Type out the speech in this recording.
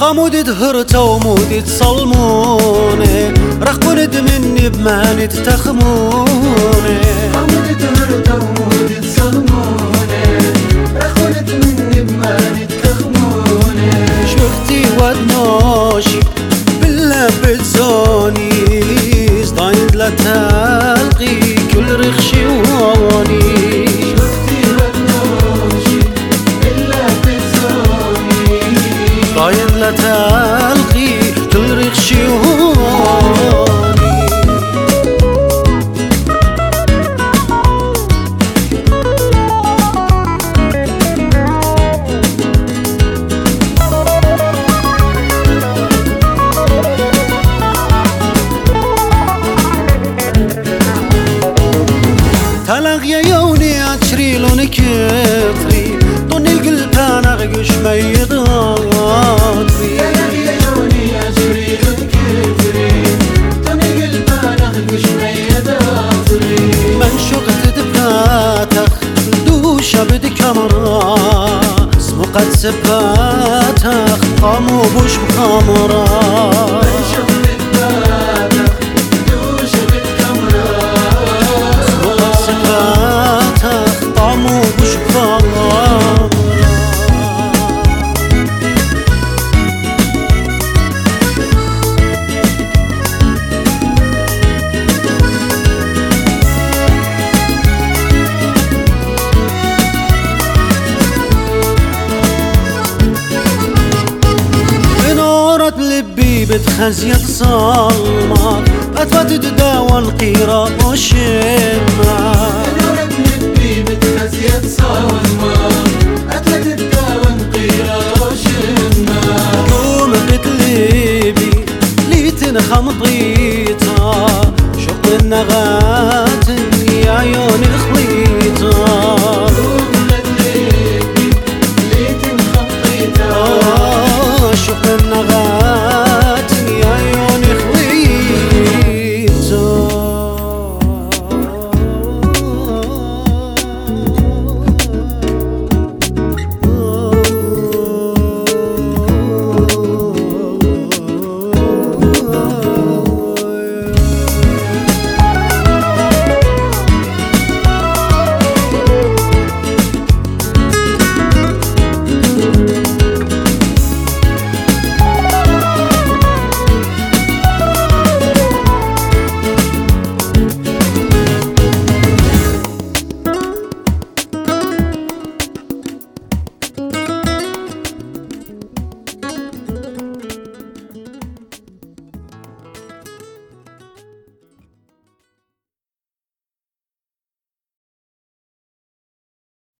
قامود دهرت ومود تصلموني رخبند مني بماني تتخموني قامود دهرت ومود تصلموني رخبند مني بماني تتخموني شفتي ودنوشي بالله بتزوني صدايد لا تلقي كل رخشي ووني صاين لا تلقي كل رخشي وهوني تلقي يوني أتشري لون كفري طني القلب أنا غش ما يضاطري من شقت دباتخ دوشة بدك مرة سمقت سباتخ قامو بوش بخمرة سمقت سباتخ قامو بوش بخمرة لبي بتخزيت صالمات أتفت تداوى القيرة وشمات نورت لبي بتخزيت صالمات